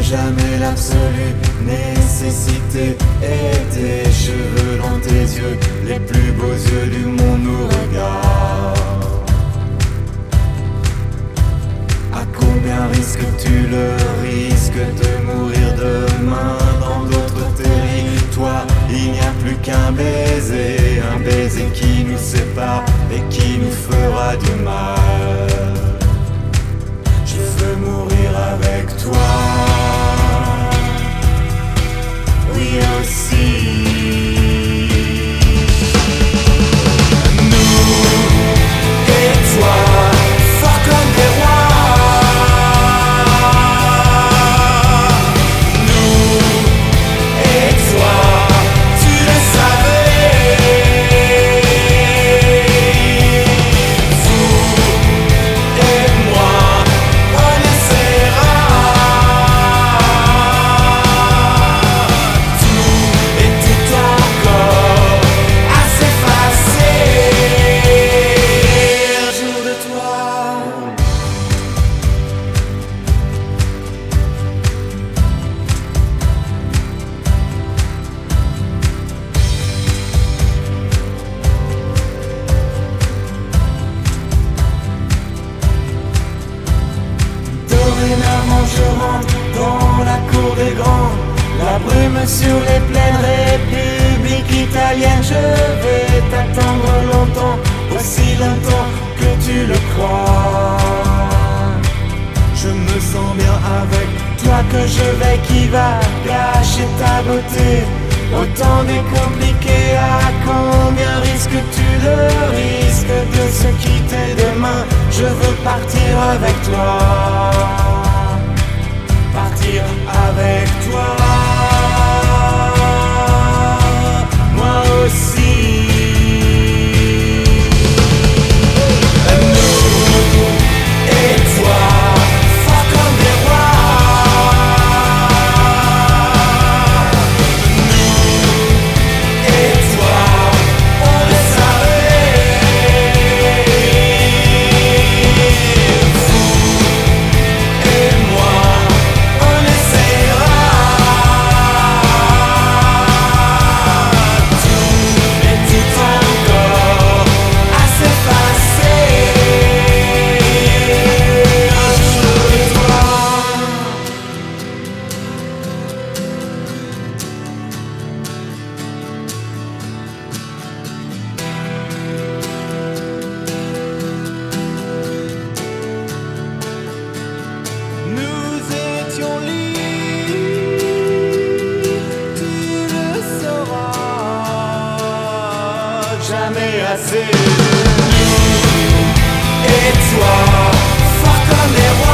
jamais l'absolue nécessité. Et tes cheveux dans tes yeux, les plus beaux yeux du monde nous regardent. À combien risques-tu le risque de mourir demain dans d'autres territoires? Il n'y a plus qu'un baiser, un baiser qui nous sépare et qui nous fera du mal. Je veux mourir avec toi, oui aussi. Dorénavant je rentre dans la cour des grands, la brume sur les plaines républiques italiennes. Je vais t'attendre longtemps, aussi longtemps que tu le crois. Je me sens bien avec toi que je vais, qui va gâcher ta beauté. Autant décompliqué, à combien risques-tu le risque de se quitter demain? Je veux partir avec toi, partir avec toi, moi aussi. Jamais assez. Nous et toi, forts comme des rois.